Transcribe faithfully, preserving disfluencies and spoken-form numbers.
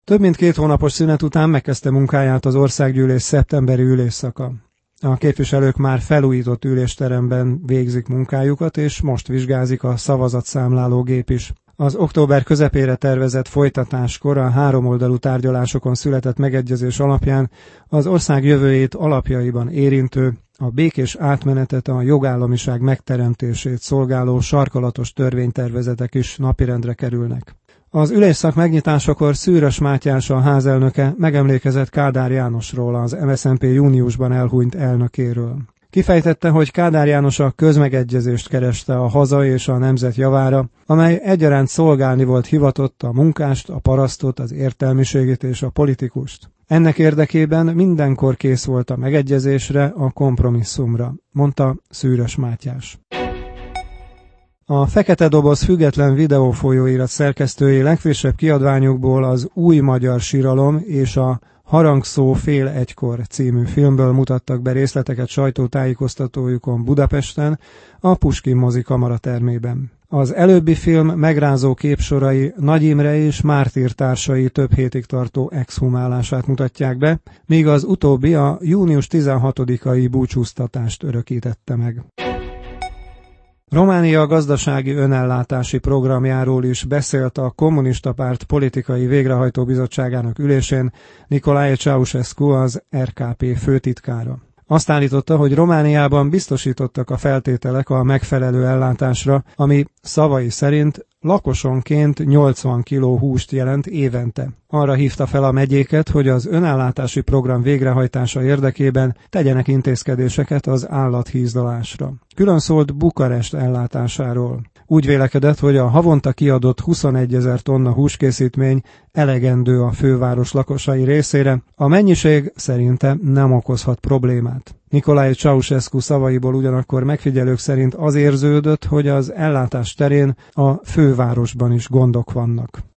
Több mint két hónapos szünet után megkezdte munkáját az országgyűlés szeptemberi ülésszaka. A képviselők már felújított ülésteremben végzik munkájukat, és most vizsgázik a szavazatszámláló gép is. Az október közepére tervezett folytatáskor a háromoldalú tárgyalásokon született megegyezés alapján az ország jövőjét alapjaiban érintő, a békés átmenetet, a jogállamiság megteremtését szolgáló sarkalatos törvénytervezetek is napirendre kerülnek. Az ülésszak megnyitásakor Szűrös Mátyás, a házelnöke megemlékezett Kádár Jánosról, az em es zé en pé júniusban elhunyt elnökéről. Kifejtette, hogy Kádár János a közmegegyezést kereste a haza és a nemzet javára, amely egyaránt szolgálni volt hivatott a munkást, a parasztot, az értelmiségét és a politikust. Ennek érdekében mindenkor kész volt a megegyezésre, a kompromisszumra, mondta Szűrös Mátyás. A Fekete Doboz független videófolyóirat szerkesztői legfrissebb kiadványukból az Új magyar síralom és a Harangszó fél egykor című filmből mutattak be részleteket sajtótájékoztatójukon Budapesten, a Puskin mozi kamara termében. Az előbbi film megrázó képsorai Nagy Imre és mártír társai több hétig tartó exhumálását mutatják be, míg az utóbbi a június tizenhatodikai búcsúztatást örökítette meg. Románia gazdasági önellátási programjáról is beszélt a Kommunista Párt politikai végrehajtó bizottságának ülésén Nicolae Ceausescu, az er ká pé főtitkára. Azt állította, hogy Romániában biztosítottak a feltételek a megfelelő ellátásra, ami szavai szerint lakosonként nyolcvan kiló húst jelent évente. Arra hívta fel a megyéket, hogy az önellátási program végrehajtása érdekében tegyenek intézkedéseket az állathízdalásra. Külön szólt Bukarest ellátásáról. Úgy vélekedett, hogy a havonta kiadott huszonegyezer tonna húskészítmény elegendő a főváros lakosai részére, a mennyiség szerinte nem okozhat problémát. Nicolae Ceausescu szavaiból ugyanakkor megfigyelők szerint az érződött, hogy az ellátás terén a fővárosban is gondok vannak.